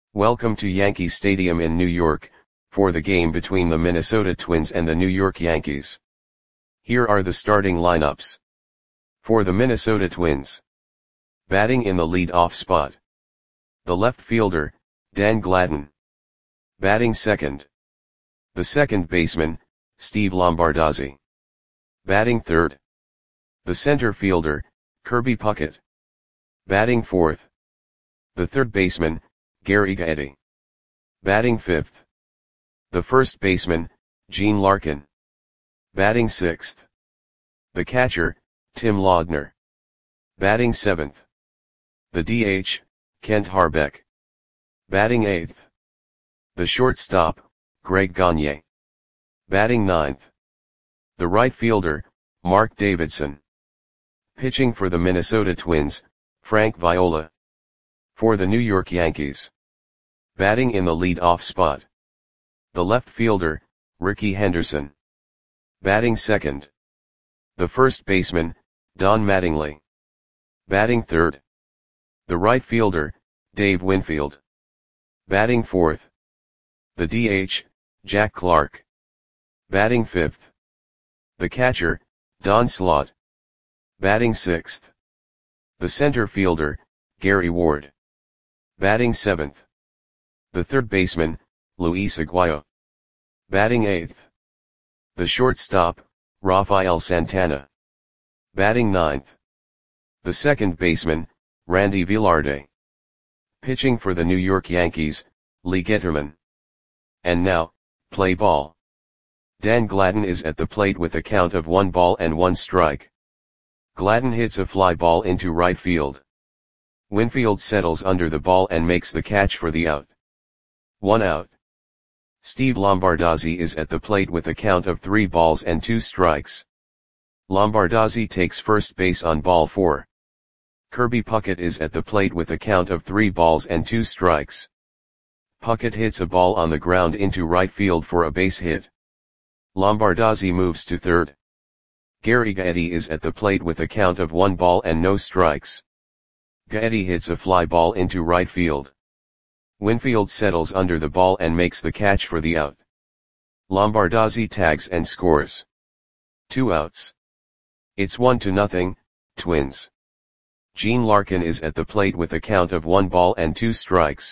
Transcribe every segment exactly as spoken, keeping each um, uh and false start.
Welcome to Yankee Stadium in New York, for the game between the Minnesota Twins and the New York Yankees. Here are the starting lineups. For the Minnesota Twins. Batting in the lead-off spot. The left fielder, Dan Gladden. Batting second. The second baseman, Steve Lombardozzi. Batting third. The center fielder, Kirby Puckett. Batting fourth. The third baseman, Gary Gaetti. Batting fifth. The first baseman, Gene Larkin. Batting sixth. The catcher, Tim Laudner. Batting seventh. The D H, Kent Harbeck. Batting eighth. The shortstop, Greg Gagne. Batting ninth. The right fielder, Mark Davidson. Pitching for the Minnesota Twins, Frank Viola. For the New York Yankees. Batting in the lead-off spot. The left fielder, Rickey Henderson. Batting second. The first baseman, Don Mattingly. Batting third. The right fielder, Dave Winfield. Batting fourth. The D H, Jack Clark. Batting fifth. The catcher, Don Slaught. Batting sixth. The center fielder, Gary Ward. Batting seventh. The third baseman, Luis Aguayo. Batting eighth. The shortstop, Rafael Santana. Batting ninth. The second baseman, Randy Velarde. Pitching for the New York Yankees, Lee Getterman. And now, play ball. Dan Gladden is at the plate with a count of one ball and one strike. Gladden hits a fly ball into right field. Winfield settles under the ball and makes the catch for the out. One out. Steve Lombardozzi is at the plate with a count of three balls and two strikes. Lombardozzi takes first base on ball four. Kirby Puckett is at the plate with a count of three balls and two strikes. Puckett hits a ball on the ground into right field for a base hit. Lombardozzi moves to third. Gary Gaetti is at the plate with a count of one ball and no strikes. Gaetti hits a fly ball into right field. Winfield settles under the ball and makes the catch for the out. Lombardozzi tags and scores. Two outs. It's one to nothing, Twins. Gene Larkin is at the plate with a count of one ball and two strikes.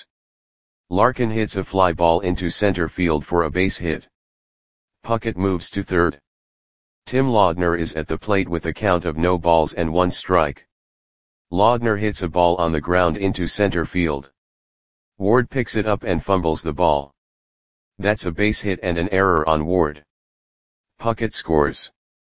Larkin hits a fly ball into center field for a base hit. Puckett moves to third. Tim Laudner is at the plate with a count of no balls and one strike. Laudner hits a ball on the ground into center field. Ward picks it up and fumbles the ball. That's a base hit and an error on Ward. Puckett scores.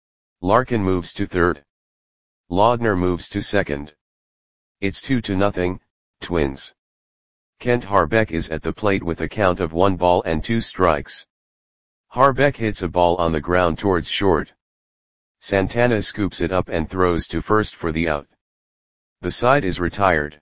Larkin moves to third. Laudner moves to second. It's two to nothing, Twins. Kent Harbeck is at the plate with a count of one ball and two strikes. Harbeck hits a ball on the ground towards short. Santana scoops it up and throws to first for the out. The side is retired.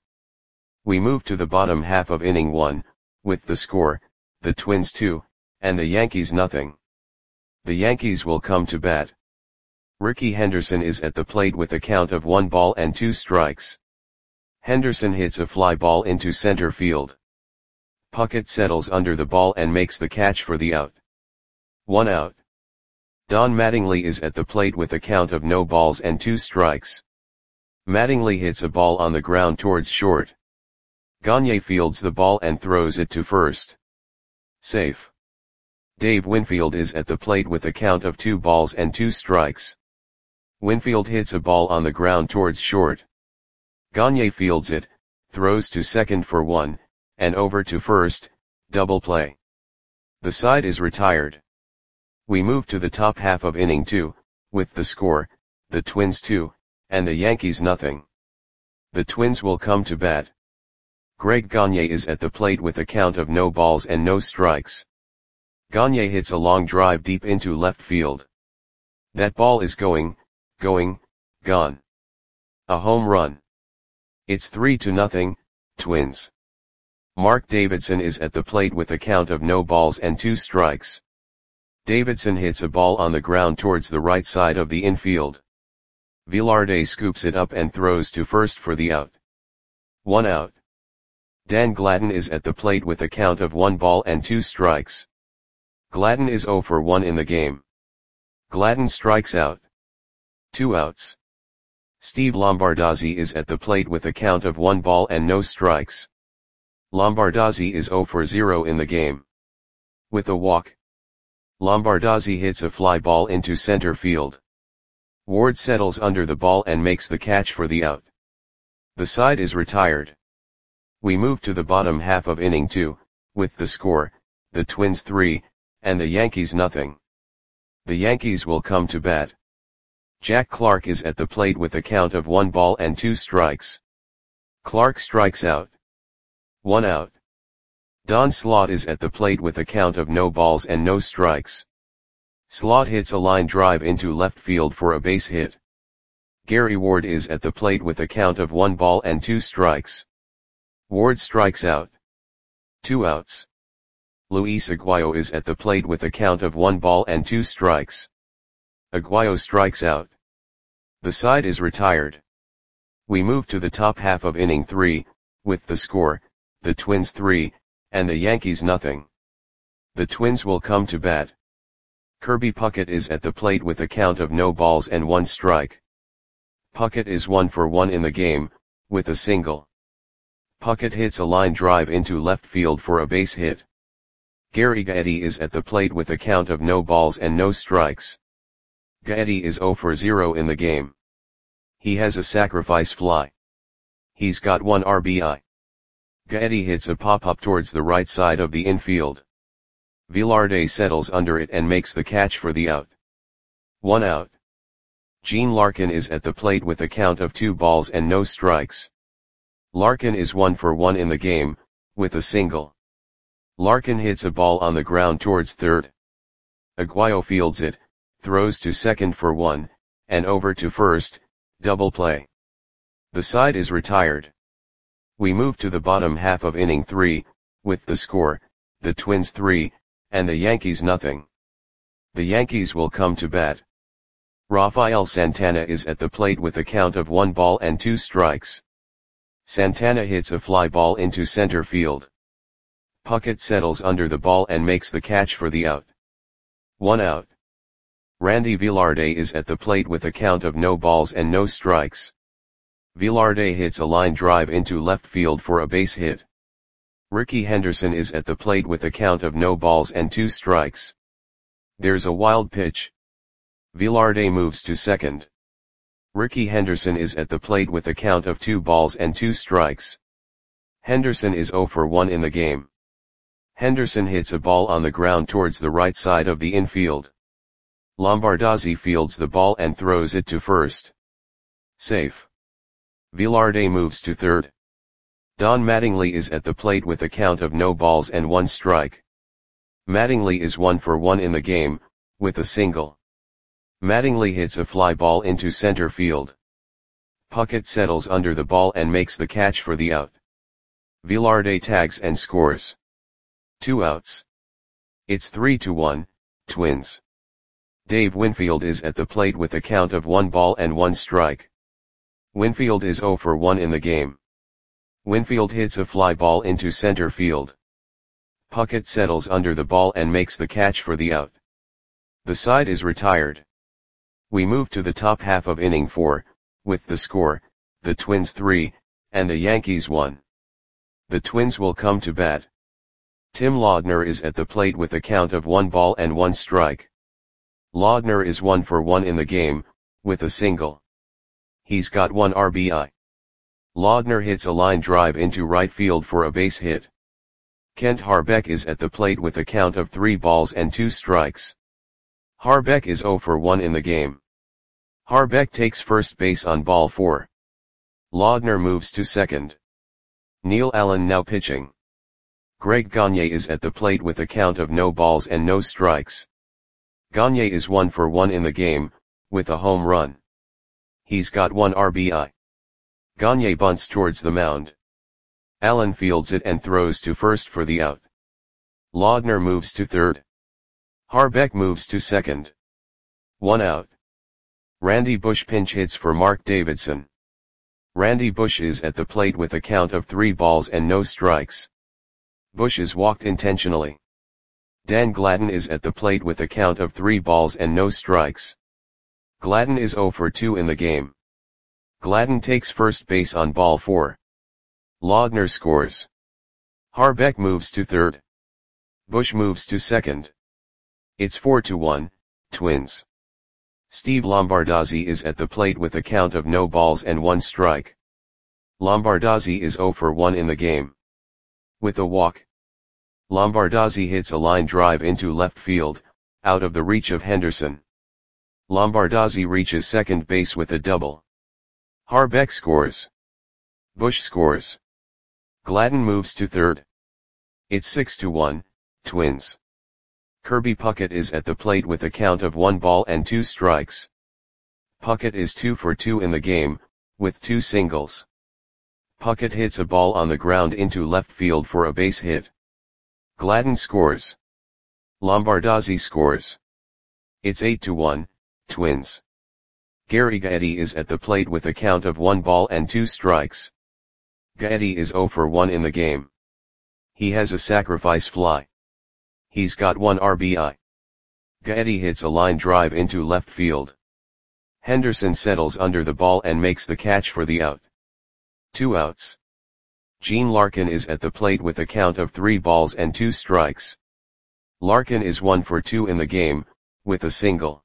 We move to the bottom half of inning one, with the score, the Twins two, and the Yankees nothing. The Yankees will come to bat. Rickey Henderson is at the plate with a count of one ball and two strikes. Henderson hits a fly ball into center field. Puckett settles under the ball and makes the catch for the out. One out. Don Mattingly is at the plate with a count of no balls and two strikes. Mattingly hits a ball on the ground towards short. Gagne fields the ball and throws it to first. Safe. Dave Winfield is at the plate with a count of two balls and two strikes. Winfield hits a ball on the ground towards short. Gagne fields it, throws to second for one, and over to first, double play. The side is retired. We move to the top half of inning two, with the score, the Twins two, and the Yankees nothing. The Twins will come to bat. Greg Gagne is at the plate with a count of no balls and no strikes. Gagne hits a long drive deep into left field. That ball is going, going, gone. A home run. It's three to nothing, Twins. Mark Davidson is at the plate with a count of no balls and two strikes. Davidson hits a ball on the ground towards the right side of the infield. Velarde scoops it up and throws to first for the out. One out. Dan Gladden is at the plate with a count of one ball and two strikes. Gladden is zero for one in the game. Gladden strikes out. Two outs. Steve Lombardozzi is at the plate with a count of one ball and no strikes. Lombardozzi is zero for zero in the game. With a walk, Lombardozzi hits a fly ball into center field. Ward settles under the ball and makes the catch for the out. The side is retired. We move to the bottom half of inning two, with the score, the Twins three, and the Yankees nothing. The Yankees will come to bat. Jack Clark is at the plate with a count of one ball and two strikes. Clark strikes out. One out. Don Slaught is at the plate with a count of no balls and no strikes. Slaught hits a line drive into left field for a base hit. Gary Ward is at the plate with a count of one ball and two strikes. Ward strikes out. Two outs. Luis Aguayo is at the plate with a count of one ball and two strikes. Aguayo strikes out. The side is retired. We move to the top half of inning three, with the score, the Twins three, and the Yankees nothing. The Twins will come to bat. Kirby Puckett is at the plate with a count of no balls and one strike. Puckett is one for one in the game, with a single. Puckett hits a line drive into left field for a base hit. Gary Gaetti is at the plate with a count of no balls and no strikes. Gaetti is zero for zero in the game. He has a sacrifice fly. He's got one R B I. Gaetti hits a pop-up towards the right side of the infield. Velarde settles under it and makes the catch for the out. One out. Gene Larkin is at the plate with a count of two balls and no strikes. Larkin is one for one in the game, with a single. Larkin hits a ball on the ground towards third. Aguayo fields it, throws to second for one, and over to first, double play. The side is retired. We move to the bottom half of inning three, with the score, the Twins three, and the Yankees nothing. The Yankees will come to bat. Rafael Santana is at the plate with a count of one ball and two strikes. Santana hits a fly ball into center field. Puckett settles under the ball and makes the catch for the out. One out. Randy Velarde is at the plate with a count of no balls and no strikes. Velarde hits a line drive into left field for a base hit. Ricky Henderson is at the plate with a count of no balls and two strikes. There's a wild pitch. Velarde moves to second. Ricky Henderson is at the plate with a count of two balls and two strikes. Henderson is zero for one in the game. Henderson hits a ball on the ground towards the right side of the infield. Lombardozzi fields the ball and throws it to first. Safe. Velarde moves to third. Don Mattingly is at the plate with a count of no balls and one strike. Mattingly is one for one in the game, with a single. Mattingly hits a fly ball into center field. Puckett settles under the ball and makes the catch for the out. Velarde tags and scores. Two outs. It's three to one, Twins. Dave Winfield is at the plate with a count of one ball and one strike. Winfield is zero for one in the game. Winfield hits a fly ball into center field. Puckett settles under the ball and makes the catch for the out. The side is retired. We move to the top half of inning four, with the score, the Twins three, and the Yankees one. The Twins will come to bat. Tim Laudner is at the plate with a count of one ball and one strike. Laudner is one for one in the game, with a single. He's got one R B I. Laudner hits a line drive into right field for a base hit. Kent Harbeck is at the plate with a count of three balls and two strikes. Harbeck is zero for one in the game. Harbeck takes first base on ball four. Laudner moves to second. Neil Allen now pitching. Greg Gagne is at the plate with a count of no balls and no strikes. Gagne is one for one in the game, with a home run. He's got one R B I. Gagne bunts towards the mound. Allen fields it and throws to first for the out. Laudner moves to third. Harbeck moves to second. One out. Randy Bush pinch hits for Mark Davidson. Randy Bush is at the plate with a count of three balls and no strikes. Bush is walked intentionally. Dan Gladden is at the plate with a count of three balls and no strikes. Gladden is zero for two in the game. Gladden takes first base on ball four. Laudner scores. Harbeck moves to third. Bush moves to second. It's four to one, Twins. Steve Lombardozzi is at the plate with a count of no balls and one strike. Lombardozzi is zero for one in the game. With a walk, Lombardozzi hits a line drive into left field, out of the reach of Henderson. Lombardozzi reaches second base with a double. Harbeck scores. Bush scores. Gladden moves to third. It's six to one, Twins. Kirby Puckett is at the plate with a count of one ball and two strikes. Puckett is two for two in the game, with two singles. Puckett hits a ball on the ground into left field for a base hit. Gladden scores. Lombardozzi scores. It's eight to one, Twins. Gary Gaetti is at the plate with a count of one ball and two strikes. Gaetti is zero for one in the game. He has a sacrifice fly. He's got one R B I. Gaetti hits a line drive into left field. Henderson settles under the ball and makes the catch for the out. Two outs. Gene Larkin is at the plate with a count of three balls and two strikes. Larkin is one for two in the game, with a single.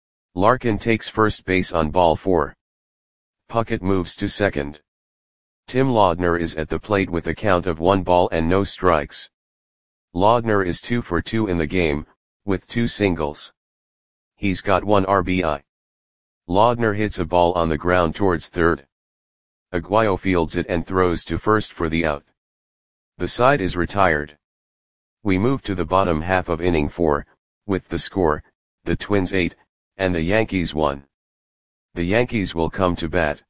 Larkin takes first base on ball four. Puckett moves to second. Tim Laudner is at the plate with a count of one ball and no strikes. Laudner is two for two in the game, with two singles. He's got one R B I. Laudner hits a ball on the ground towards third. Aguayo fields it and throws to first for the out. The side is retired. We move to the bottom half of inning four, with the score, the Twins eight, and the Yankees one. The Yankees will come to bat.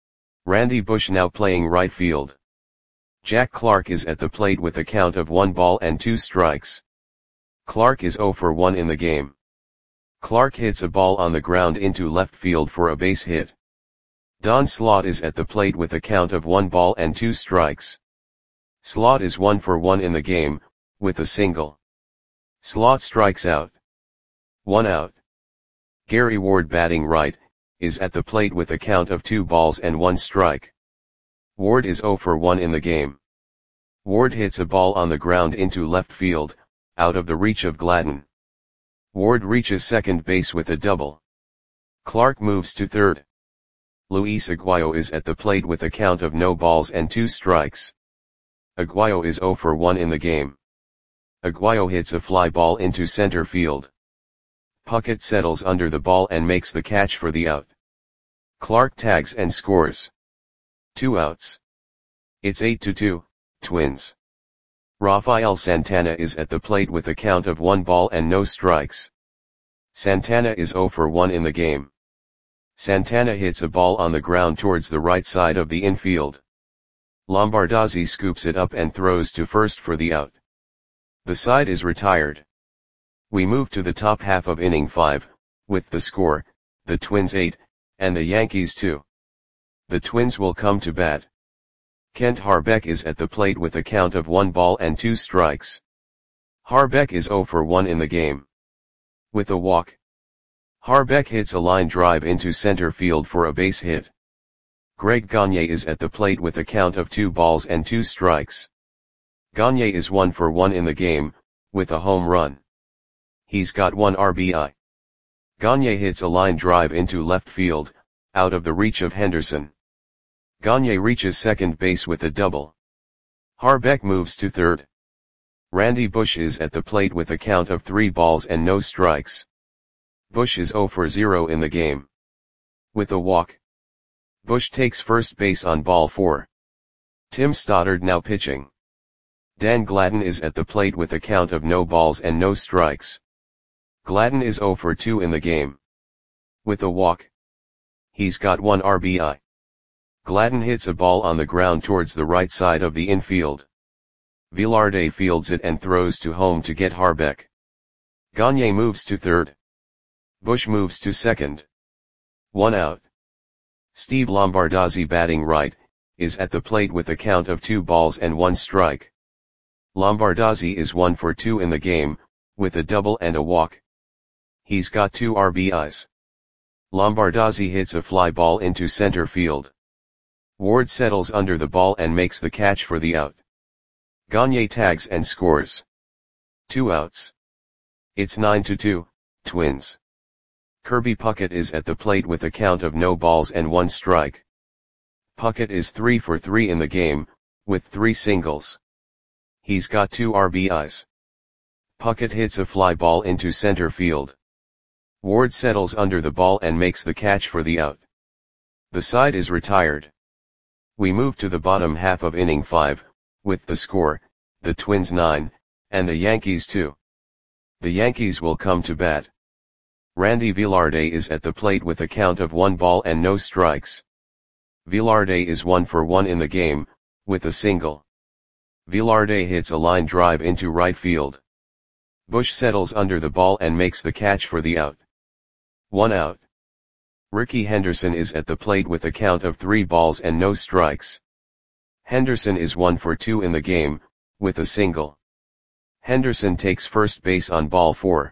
Randy Bush now playing right field. Jack Clark is at the plate with a count of one ball and two strikes. Clark is zero for one in the game. Clark hits a ball on the ground into left field for a base hit. Don Slaught is at the plate with a count of one ball and two strikes. Slaught is one for one in the game, with a single. Slaught strikes out. One out. Gary Ward batting right, is at the plate with a count of two balls and one strike. Ward is zero for one in the game. Ward hits a ball on the ground into left field, out of the reach of Gladden. Ward reaches second base with a double. Clark moves to third. Luis Aguayo is at the plate with a count of no balls and two strikes. Aguayo is zero for one in the game. Aguayo hits a fly ball into center field. Puckett settles under the ball and makes the catch for the out. Clark tags and scores. Two outs. It's eight to two, Twins. Rafael Santana is at the plate with a count of one ball and no strikes. Santana is zero for one in the game. Santana hits a ball on the ground towards the right side of the infield. Lombardozzi scoops it up and throws to first for the out. The side is retired. We move to the top half of inning five, with the score, the Twins eight, and the Yankees two. The Twins will come to bat. Kent Harbeck is at the plate with a count of one ball and two strikes. Harbeck is zero for one in the game. With a walk, Harbeck hits a line drive into center field for a base hit. Greg Gagne is at the plate with a count of two balls and two strikes. Gagne is one for one in the game, with a home run. He's got one R B I. Gagne hits a line drive into left field, out of the reach of Henderson. Gagne reaches second base with a double. Harbeck moves to third. Randy Bush is at the plate with a count of three balls and no strikes. Bush is zero for zero in the game. With a walk, Bush takes first base on ball four. Tim Stoddard now pitching. Dan Gladden is at the plate with a count of no balls and no strikes. Gladden is zero for two in the game. With a walk, he's got one R B I. Gladden hits a ball on the ground towards the right side of the infield. Velarde fields it and throws to home to get Harbeck. Gagne moves to third. Bush moves to second. One out. Steve Lombardozzi, batting right, is at the plate with a count of two balls and one strike. Lombardozzi is one for two in the game, with a double and a walk. He's got two R B Is. Lombardozzi hits a fly ball into center field. Ward settles under the ball and makes the catch for the out. Gagne tags and scores. Two outs. It's nine to two, Twins. Kirby Puckett is at the plate with a count of no balls and one strike. Puckett is three for three in the game, with three singles. He's got two R B Is. Puckett hits a fly ball into center field. Ward settles under the ball and makes the catch for the out. The side is retired. We move to the bottom half of inning five, with the score, the Twins nine, and the Yankees two. The Yankees will come to bat. Randy Velarde is at the plate with a count of one ball and no strikes. Velarde is one for one in the game, with a single. Velarde hits a line drive into right field. Bush settles under the ball and makes the catch for the out. One out. Rickey Henderson is at the plate with a count of three balls and no strikes. Henderson is one for two in the game, with a single. Henderson takes first base on ball four.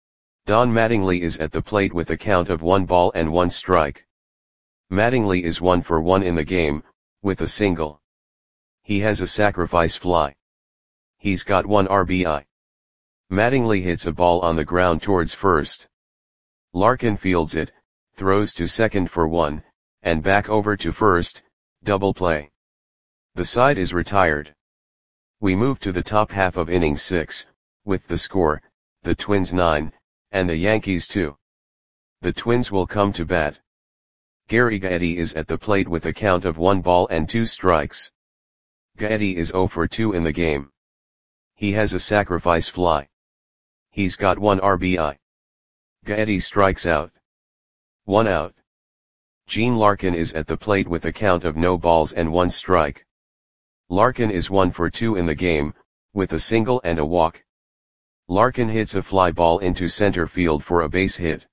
Don Mattingly is at the plate with a count of one ball and one strike. Mattingly is one for one in the game, with a single. He has a sacrifice fly. He's got one R B I. Mattingly hits a ball on the ground towards first. Larkin fields it, throws to second for one, and back over to first, double play. The side is retired. We move to the top half of inning six, with the score, the Twins nine, and the Yankees two. The Twins will come to bat. Gary Gaetti is at the plate with a count of one ball and two strikes. Gaetti is zero for two in the game. He has a sacrifice fly. He's got one R B I. Gaetti strikes out. One out. Gene Larkin is at the plate with a count of no balls and one strike. Larkin is one for two in the game, with a single and a walk. Larkin hits a fly ball into center field for a base hit.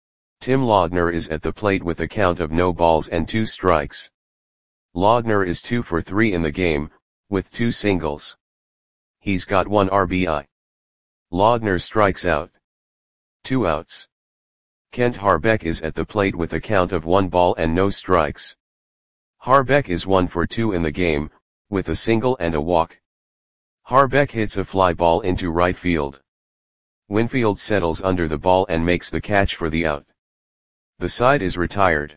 Tim Laudner is at the plate with a count of no balls and two strikes. Laudner is two for three in the game, with two singles. He's got one R B I. Laudner strikes out. Two outs. Kent Harbeck is at the plate with a count of one ball and no strikes. Harbeck is one for two in the game, with a single and a walk. Harbeck hits a fly ball into right field. Winfield settles under the ball and makes the catch for the out. The side is retired.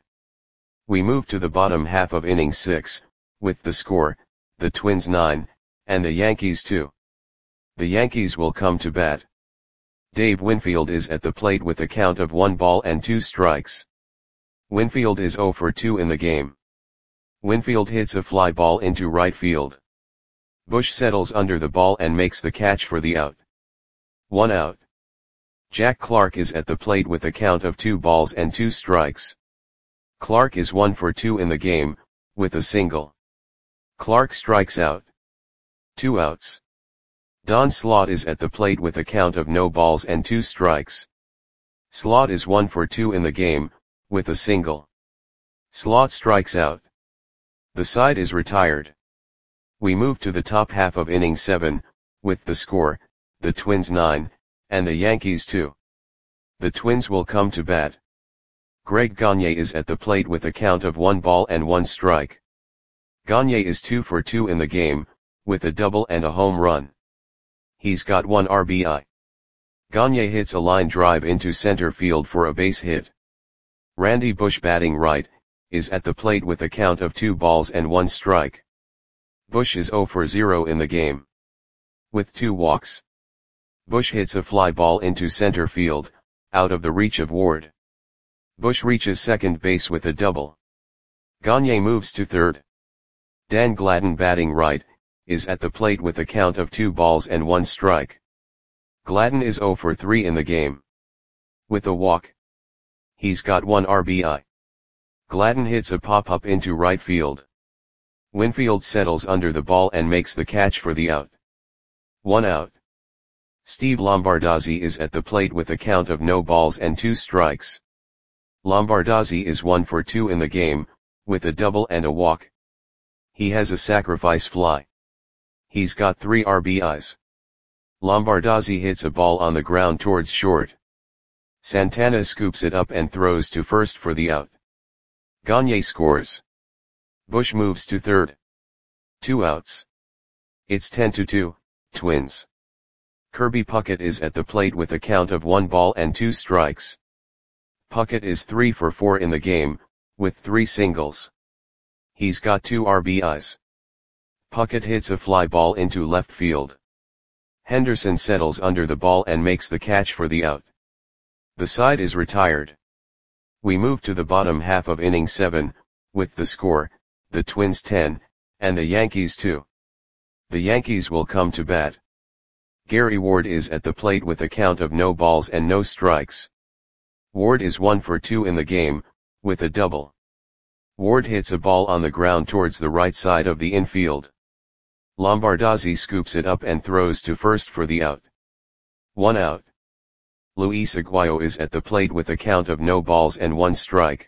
We move to the bottom half of inning six, with the score, the Twins nine, and the Yankees two. The Yankees will come to bat. Dave Winfield is at the plate with a count of one ball and two strikes. Winfield is zero for two in the game. Winfield hits a fly ball into right field. Bush settles under the ball and makes the catch for the out. One out. Jack Clark is at the plate with a count of two balls and two strikes. Clark is one for two in the game, with a single. Clark strikes out. Two outs. Don Slaught is at the plate with a count of no balls and two strikes. Slaught is one for two in the game, with a single. Slaught strikes out. The side is retired. We move to the top half of inning seven, with the score, the Twins nine, and the Yankees two. The Twins will come to bat. Greg Gagne is at the plate with a count of one ball and one strike. Gagne is two for two in the game, with a double and a home run. He's got one R B I. Gagne hits a line drive into center field for a base hit. Randy Bush, batting right, is at the plate with a count of two balls and one strike. Bush is zero for zero in the game. With two walks. Bush hits a fly ball into center field, out of the reach of Ward. Bush reaches second base with a double. Gagne moves to third. Dan Gladden, batting right, is at the plate with a count of two balls and one strike. Gladden is zero for three in the game. With a walk. He's got one R B I. Gladden hits a pop-up into right field. Winfield settles under the ball and makes the catch for the out. One out. Steve Lombardozzi is at the plate with a count of no balls and two strikes. Lombardozzi is one for two in the game, with a double and a walk. He has a sacrifice fly. He's got three R B Is. Lombardozzi hits a ball on the ground towards short. Santana scoops it up and throws to first for the out. Gagne scores. Bush moves to third. Two outs. It's ten to two, Twins. Kirby Puckett is at the plate with a count of one ball and two strikes. Puckett is three for four in the game, with three singles. He's got two R B Is. Puckett hits a fly ball into left field. Henderson settles under the ball and makes the catch for the out. The side is retired. We move to the bottom half of inning seven, with the score, the Twins ten, and the Yankees two. The Yankees will come to bat. Gary Ward is at the plate with a count of no balls and no strikes. Ward is one for two in the game, with a double. Ward hits a ball on the ground towards the right side of the infield. Lombardozzi scoops it up and throws to first for the out. One out. Luis Aguayo is at the plate with a count of no balls and one strike.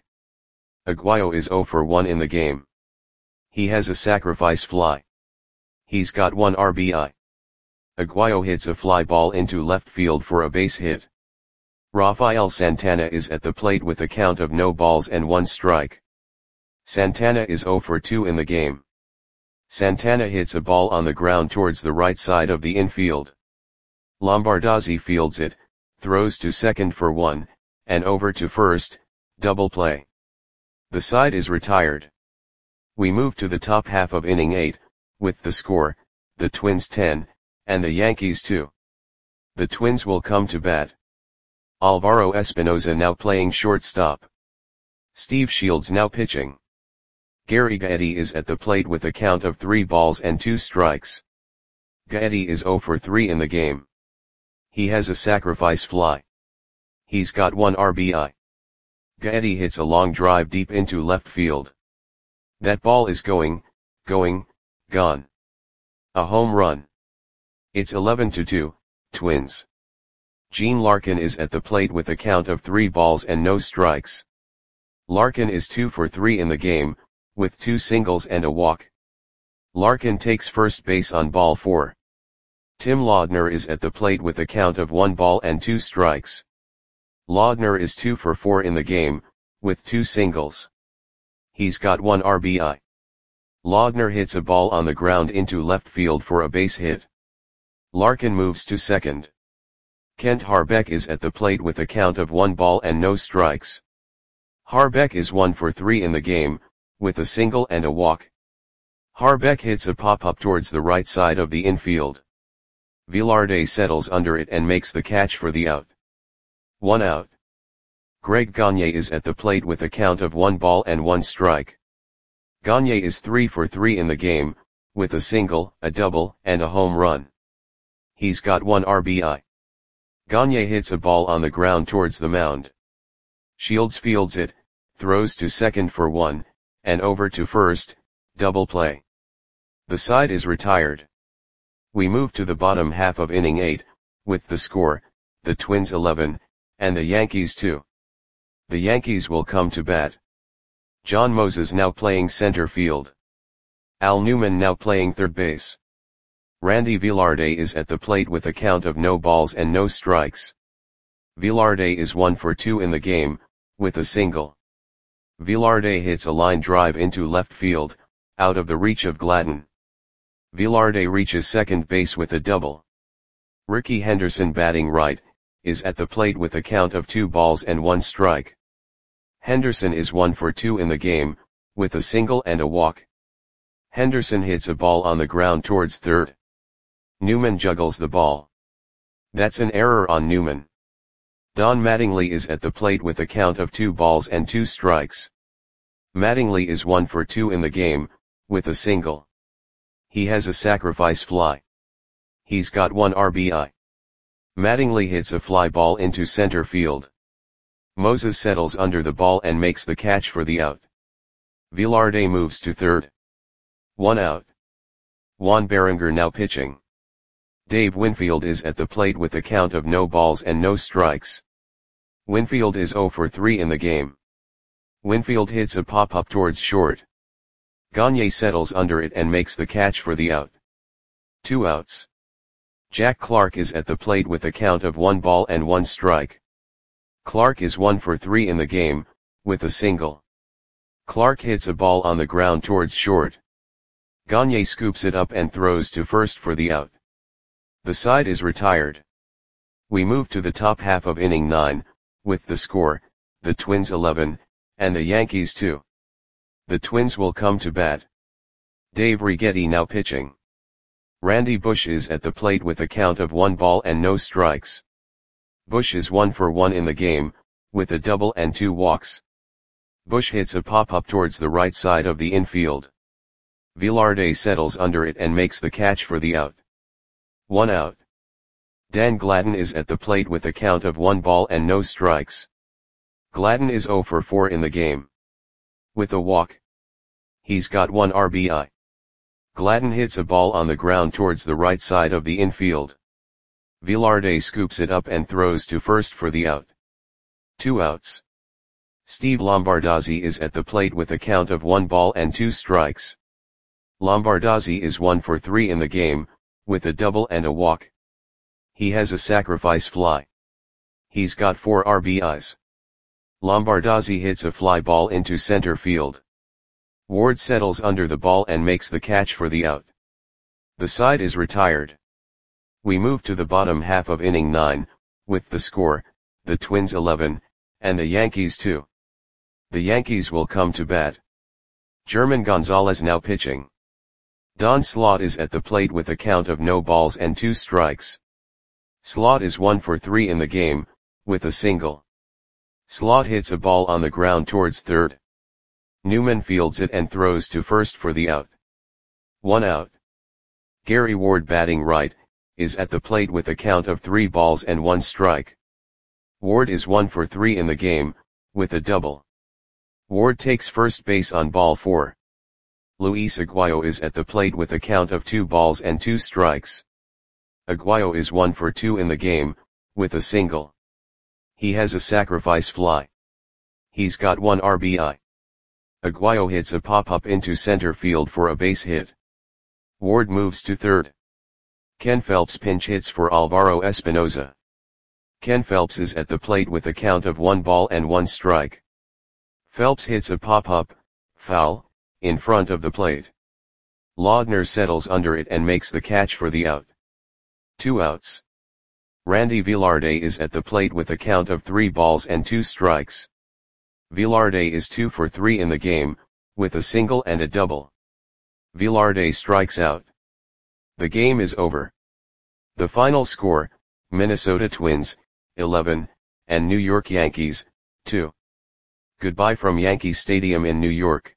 Aguayo is zero for one in the game. He has a sacrifice fly. He's got one R B I. Aguayo hits a fly ball into left field for a base hit. Rafael Santana is at the plate with a count of no balls and one strike. Santana is zero for two in the game. Santana hits a ball on the ground towards the right side of the infield. Lombardozzi fields it, throws to second for one, and over to first, double play. The side is retired. We move to the top half of inning eight, with the score, the Twins ten, and the Yankees two. The Twins will come to bat. Alvaro Espinoza now playing shortstop. Steve Shields now pitching. Gary Gaetti is at the plate with a count of three balls and two strikes. Gaetti is zero for three in the game. He has a sacrifice fly. He's got one R B I. Gaetti hits a long drive deep into left field. That ball is going, going, gone. A home run. It's eleven to two, Twins. Gene Larkin is at the plate with a count of three balls and no strikes. Larkin is two for three in the game, with two singles and a walk. Larkin takes first base on ball four. Tim Laudner is at the plate with a count of one ball and two strikes. Laudner is two for four in the game, with two singles. He's got one R B I. Laudner hits a ball on the ground into left field for a base hit. Larkin moves to second. Kent Harbeck is at the plate with a count of one ball and no strikes. Harbeck is one for three in the game, with a single and a walk. Harbeck hits a pop-up towards the right side of the infield. Velarde settles under it and makes the catch for the out. One out. Greg Gagne is at the plate with a count of one ball and one strike. Gagne is three for three in the game, with a single, a double, and a home run. He's got one R B I. Gagne hits a ball on the ground towards the mound. Shields fields it, throws to second for one, and over to first, double play. The side is retired. We move to the bottom half of inning eight, with the score, the Twins eleven, and the Yankees two. The Yankees will come to bat. John Moses now playing center field. Al Newman now playing third base. Randy Velarde is at the plate with a count of no balls and no strikes. Velarde is one for two in the game, with a single. Velarde hits a line drive into left field, out of the reach of Gladden. Velarde reaches second base with a double. Ricky Henderson batting right, is at the plate with a count of two balls and one strike. Henderson is one for two in the game, with a single and a walk. Henderson hits a ball on the ground towards third. Newman juggles the ball. That's an error on Newman. Don Mattingly is at the plate with a count of two balls and two strikes. Mattingly is one for two in the game, with a single. He has a sacrifice fly. He's got one R B I. Mattingly hits a fly ball into center field. Moses settles under the ball and makes the catch for the out. Velarde moves to third. One out. Juan Berenger now pitching. Dave Winfield is at the plate with a count of no balls and no strikes. Winfield is zero for three in the game. Winfield hits a pop-up towards short. Gagne settles under it and makes the catch for the out. Two outs. Jack Clark is at the plate with a count of one ball and one strike. Clark is one for three in the game, with a single. Clark hits a ball on the ground towards short. Gagne scoops it up and throws to first for the out. The side is retired. We move to the top half of inning nine, with the score, the Twins eleven, and the Yankees two. The Twins will come to bat. Dave Righetti now pitching. Randy Bush is at the plate with a count of one ball and no strikes. Bush is one for one in the game, with a double and two walks. Bush hits a pop-up towards the right side of the infield. Velarde settles under it and makes the catch for the out. One out. Dan Gladden is at the plate with a count of one ball and no strikes. Gladden is zero for four in the game. With a walk. He's got one R B I. Gladden hits a ball on the ground towards the right side of the infield. Velarde scoops it up and throws to first for the out. Two outs. Steve Lombardozzi is at the plate with a count of one ball and two strikes. Lombardozzi is one for three in the game, with a double and a walk. He has a sacrifice fly. He's got four R B Is. Lombardozzi hits a fly ball into center field. Ward settles under the ball and makes the catch for the out. The side is retired. We move to the bottom half of inning nine, with the score, the Twins eleven, and the Yankees two. The Yankees will come to bat. German Gonzalez now pitching. Don Slaught is at the plate with a count of no balls and two strikes. Slaught is one for three in the game, with a single. Slaught hits a ball on the ground towards third. Newman fields it and throws to first for the out. One out. Gary Ward batting right, is at the plate with a count of three balls and one strike. Ward is one for three in the game, with a double. Ward takes first base on ball four. Luis Aguayo is at the plate with a count of two balls and two strikes. Aguayo is one for two in the game, with a single. He has a sacrifice fly. He's got one R B I. Aguayo hits a pop-up into center field for a base hit. Ward moves to third. Ken Phelps pinch hits for Alvaro Espinoza. Ken Phelps is at the plate with a count of one ball and one strike. Phelps hits a pop-up, foul, in front of the plate. Laudner settles under it and makes the catch for the out. Two outs. Randy Velarde is at the plate with a count of three balls and two strikes. Velarde is two for three in the game, with a single and a double. Velarde strikes out. The game is over. The final score, Minnesota Twins, eleven, and New York Yankees, two. Goodbye from Yankee Stadium in New York.